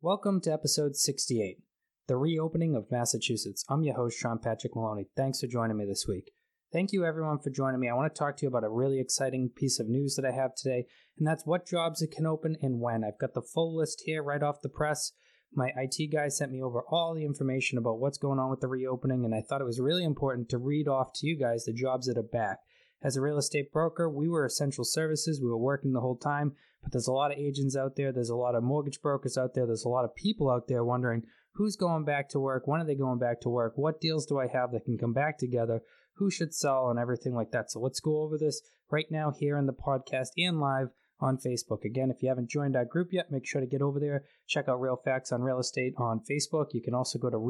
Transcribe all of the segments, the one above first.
Welcome to episode 68, The Reopening of Massachusetts. I'm your host, Sean Patrick Maloney. Thanks for joining me this week. Thank you, everyone, for joining me. I want to talk to you about a really exciting piece of news that I have today, and that's what jobs it can open and when. I've got the full list here right off the press. My IT guy sent me over all the information about what's going on with the reopening, and I thought it was really important to read off to you guys the jobs that are back. As a real estate broker, we were essential services. We were working the whole time, but there's a lot of agents out there. There's a lot of mortgage brokers out there. There's a lot of people out there wondering who's going back to work, when are they going back to work, what deals do I have that can come back together, who should sell, and everything like that. So let's go over this right now here in the podcast and live on Facebook. Again, if you haven't joined our group yet, make sure to get over there. Check out Real Facts on Real Estate on Facebook. You can also go to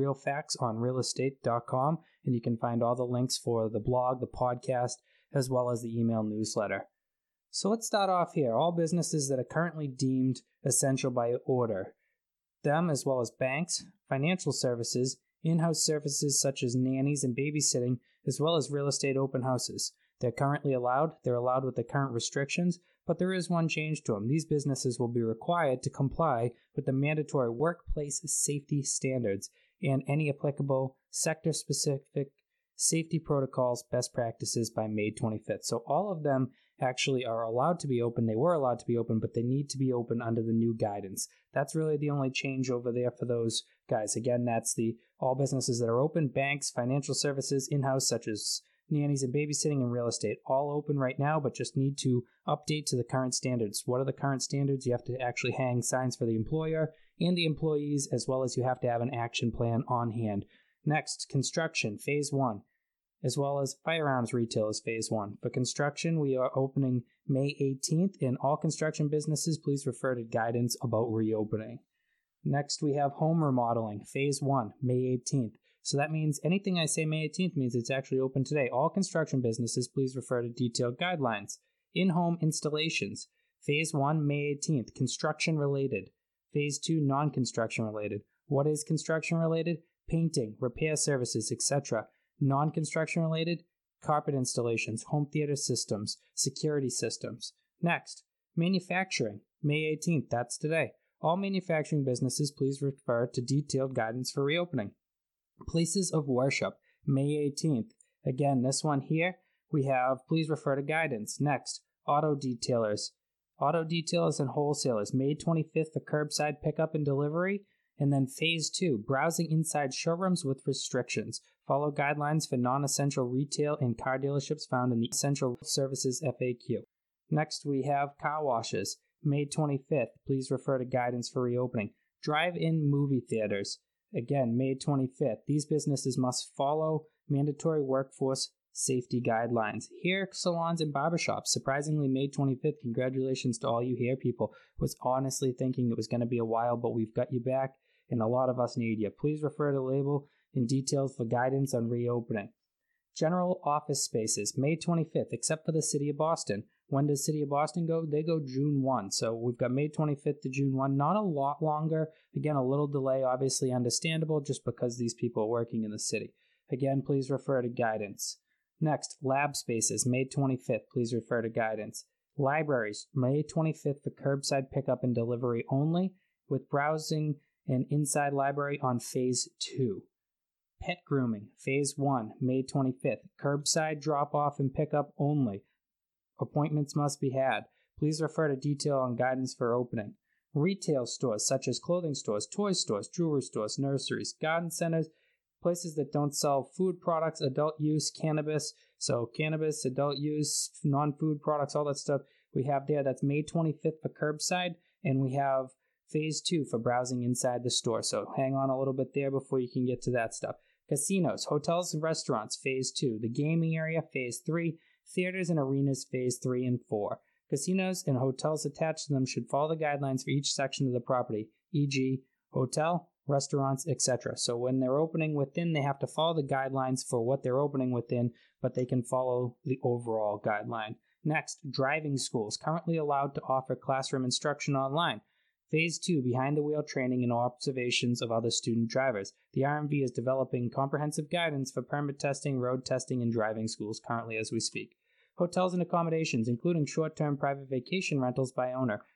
realfactsonrealestate.com, and you can find all the links for the blog, the podcast, as well as the email newsletter. So let's start off here. All businesses that are currently deemed essential by order. Them, as well as banks, financial services, in-house services such as nannies and babysitting, as well as real estate open houses. They're currently allowed. They're allowed with the current restrictions, but there is one change to them. These businesses will be required to comply with the mandatory workplace safety standards and any applicable sector-specific safety protocols, best practices by May 25th. So all of them actually are allowed to be open. They were allowed to be open, but they need to be open under the new guidance. That's really the only change over there for those guys. Again, that's the all businesses that are open, banks, financial services, in-house such as nannies and babysitting and real estate, all open right now, but just need to update to the current standards. What are the current standards? You have to actually hang signs for the employer and the employees, as well as you have to have an action plan on hand. Next, construction, phase 1, as well as firearms retail is phase 1. For construction, we are opening May 18th. In all construction businesses, please refer to guidance about reopening. Next, we have home remodeling, phase 1, May 18th. So that means anything I say May 18th means it's actually open today. All construction businesses, please refer to detailed guidelines. In-home installations, phase 1, May 18th, construction related. Phase 2, non-construction related. What is construction related? Painting, repair services, etc. Non-construction related, carpet installations, home theater systems, security systems. Next, manufacturing, May 18th, that's today. All manufacturing businesses, please refer to detailed guidance for reopening. Places of worship, May 18th. Again, this one here, we have, please refer to guidance. Next, auto detailers. Auto detailers and wholesalers, May 25th for curbside pickup and delivery. And then phase 2, browsing inside showrooms with restrictions. Follow guidelines for non-essential retail and car dealerships found in the Essential Services FAQ. Next, we have car washes, May 25th. Please refer to guidance for reopening. Drive-in movie theaters, again, May 25th. These businesses must follow mandatory workforce safety guidelines. Hair salons and barbershops, surprisingly, May 25th. Congratulations to all you hair people. Was honestly thinking it was going to be a while, but we've got you back, and a lot of us need you. Please refer to label in details for guidance on reopening. General office spaces, May 25th, except for the City of Boston. When does City of Boston go? They go June 1. So we've got May 25th to June 1. Not a lot longer. Again, a little delay, obviously understandable, just because these people are working in the city. Again, please refer to guidance. Next, lab spaces, May 25th. Please refer to guidance. Libraries, May 25th for curbside pickup and delivery only, with browsing and inside library on phase 2. Pet grooming, phase 1, May 25th. Curbside drop-off and pickup only. Appointments must be had. Please refer to detail on guidance for opening. Retail stores such as clothing stores, toy stores, jewelry stores, nurseries, garden centers, places that don't sell food products, adult use, cannabis. So cannabis, adult use, non-food products, all that stuff we have there. That's May 25th for curbside, and we have phase 2 for browsing inside the store. So hang on a little bit there before you can get to that stuff. Casinos, hotels and restaurants, phase 2. The gaming area, phase 3. Theaters and arenas, phase 3 and 4. Casinos and hotels attached to them should follow the guidelines for each section of the property, e.g. hotel, restaurants, etc. So when they're opening within, they have to follow the guidelines for what they're opening within, but they can follow the overall guideline. Next, driving schools, currently allowed to offer classroom instruction online. Phase 2, behind the wheel training and observations of other student drivers. The RMV is developing comprehensive guidance for permit testing, road testing, and driving schools currently as we speak. Hotels and accommodations, including short-term private vacation rentals by owner,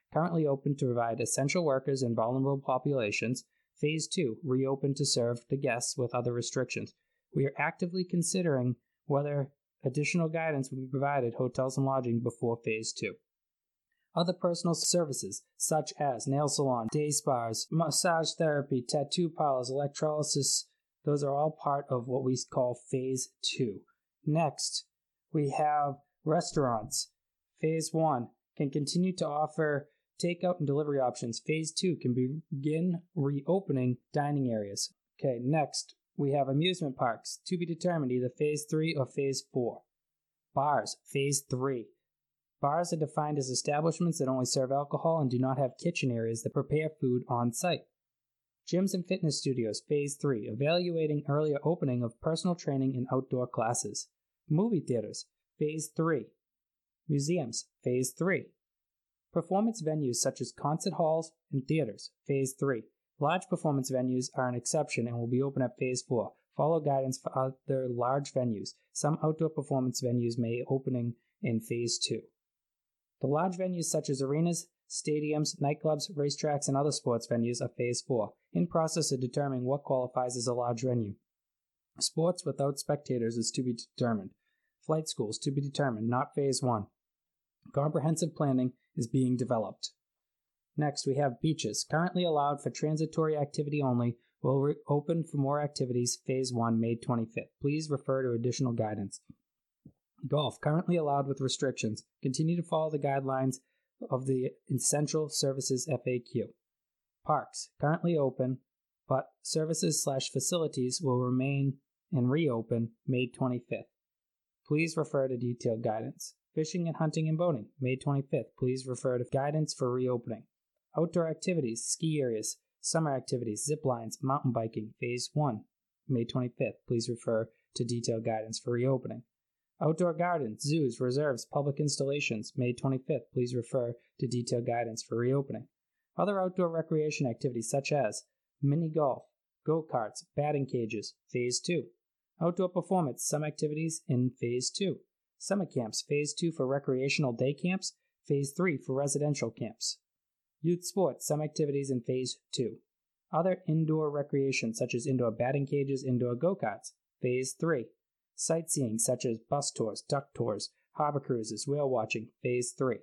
currently open to provide essential workers and vulnerable populations. Phase 2, reopen to serve the guests with other restrictions. We are actively considering whether additional guidance will be provided hotels and lodging before Phase 2. Other personal services, such as nail salon, day spas, massage therapy, tattoo parlors, electrolysis, those are all part of what we call Phase 2. Next, we have restaurants. Phase 1 can continue to offer takeout and delivery options. Phase 2 can begin reopening dining areas. Okay, next, we have amusement parks, to be determined either Phase 3 or Phase 4. Bars, Phase 3. Bars are defined as establishments that only serve alcohol and do not have kitchen areas that prepare food on site. Gyms and fitness studios, Phase 3, evaluating earlier opening of personal training and outdoor classes. Movie theaters, Phase 3. Museums, Phase 3. Performance venues such as concert halls and theaters, Phase 3. Large performance venues are an exception and will be open at Phase 4. Follow guidance for other large venues. Some outdoor performance venues may opening in Phase 2. The large venues such as arenas, stadiums, nightclubs, racetracks, and other sports venues are Phase 4, in process of determining what qualifies as a large venue. Sports without spectators is to be determined. Flight schools to be determined, not Phase 1. Comprehensive planning is being developed. Next, we have beaches, currently allowed for transitory activity only, will open for more activities, Phase 1, May 25th. Please refer to additional guidance. Golf, currently allowed with restrictions. Continue to follow the guidelines of the Essential Services FAQ. Parks, currently open, but services/facilities will remain and reopen May 25th. Please refer to detailed guidance. Fishing and hunting and boating, May 25th. Please refer to guidance for reopening. Outdoor activities, ski areas, summer activities, zip lines, mountain biking, Phase 1, May 25th. Please refer to detailed guidance for reopening. Outdoor gardens, zoos, reserves, public installations, May 25th. Please refer to detailed guidance for reopening. Other outdoor recreation activities such as mini golf, go-karts, batting cages, Phase 2. Outdoor performance, some activities in Phase 2. Summer camps, Phase 2 for recreational day camps, Phase 3 for residential camps. Youth sports, some activities in Phase 2. Other indoor recreation such as indoor batting cages, indoor go-karts, Phase 3. Sightseeing such as bus tours, duck tours, harbor cruises, whale watching, Phase 3.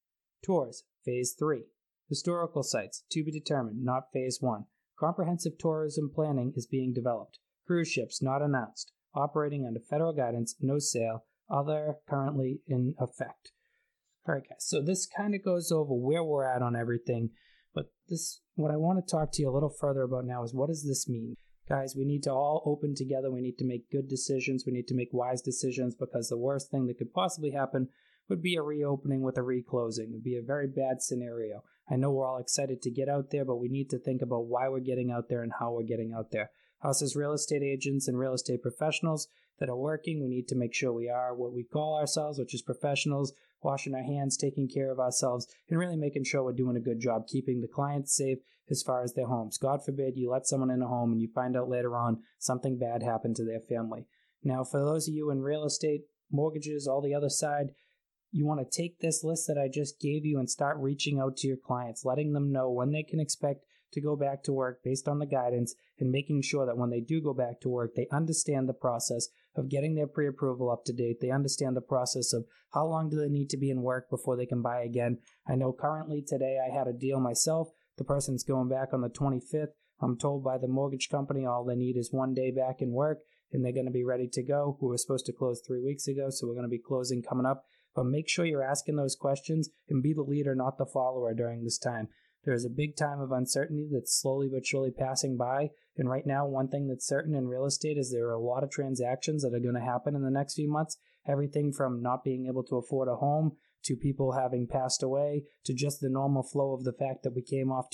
Tours, Phase 3. Historical sites, to be determined, not Phase 1. Comprehensive tourism planning is being developed. Cruise ships not announced. Operating under federal guidance, no sale. Other currently in effect. All right, guys, so this kind of goes over where we're at on everything, but what I want to talk to you a little further about now is what does this mean? Guys, we need to all open together. We need to make good decisions. We need to make wise decisions because the worst thing that could possibly happen would be a reopening with a reclosing. It would be a very bad scenario. I know we're all excited to get out there, but we need to think about why we're getting out there and how we're getting out there. Us as real estate agents and real estate professionals that are working, we need to make sure we are what we call ourselves, which is professionals, washing our hands, taking care of ourselves, and really making sure we're doing a good job keeping the clients safe as far as their homes. God forbid you let someone in a home and you find out later on something bad happened to their family. Now, for those of you in real estate, mortgages, all the other side, you want to take this list that I just gave you and start reaching out to your clients, letting them know when they can expect to go back to work based on the guidance and making sure that when they do go back to work, they understand the process of getting their pre-approval up to date. They understand the process of how long do they need to be in work before they can buy again. I know currently today I had a deal myself. The person's going back on the 25th. I'm told by the mortgage company all they need is 1 day back in work and they're going to be ready to go. We were supposed to close 3 weeks ago, so we're going to be closing coming up. But make sure you're asking those questions and be the leader, not the follower during this time. There is a big time of uncertainty that's slowly but surely passing by. And right now, one thing that's certain in real estate is there are a lot of transactions that are going to happen in the next few months. Everything from not being able to afford a home to people having passed away to just the normal flow of the fact that we came off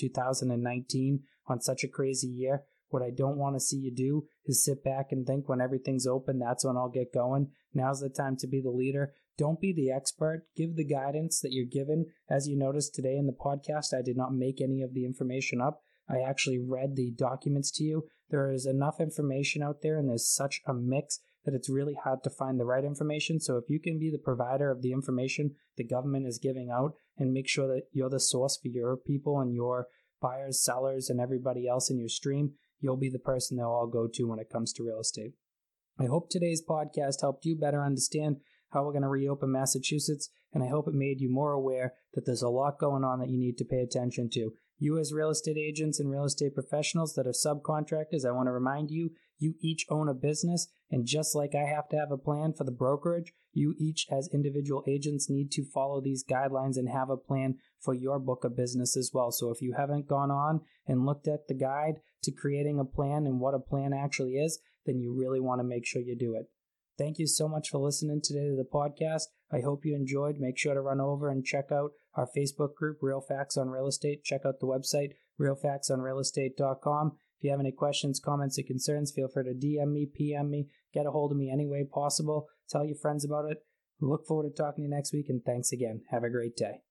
2019 on such a crazy year. What I don't want to see you do is sit back and think when everything's open, that's when I'll get going. Now's the time to be the leader. Don't be the expert. Give the guidance that you're given. As you noticed today in the podcast, I did not make any of the information up. I actually read the documents to you. There is enough information out there, and there's such a mix that it's really hard to find the right information. So if you can be the provider of the information the government is giving out and make sure that you're the source for your people and your buyers, sellers, and everybody else in your stream, you'll be the person they'll all go to when it comes to real estate. I hope today's podcast helped you better understand how we're going to reopen Massachusetts, and I hope it made you more aware that there's a lot going on that you need to pay attention to. You as real estate agents and real estate professionals that are subcontractors, I want to remind you, you each own a business, and just like I have to have a plan for the brokerage, you each as individual agents need to follow these guidelines and have a plan for your book of business as well. So if you haven't gone on and looked at the guide to creating a plan and what a plan actually is, then you really want to make sure you do it. Thank you so much for listening today to the podcast. I hope you enjoyed. Make sure to run over and check out our Facebook group, Real Facts on Real Estate. Check out the website, realfactsonrealestate.com. If you have any questions, comments, or concerns, feel free to DM me, PM me, get a hold of me any way possible. Tell your friends about it. We look forward to talking to you next week, and thanks again. Have a great day.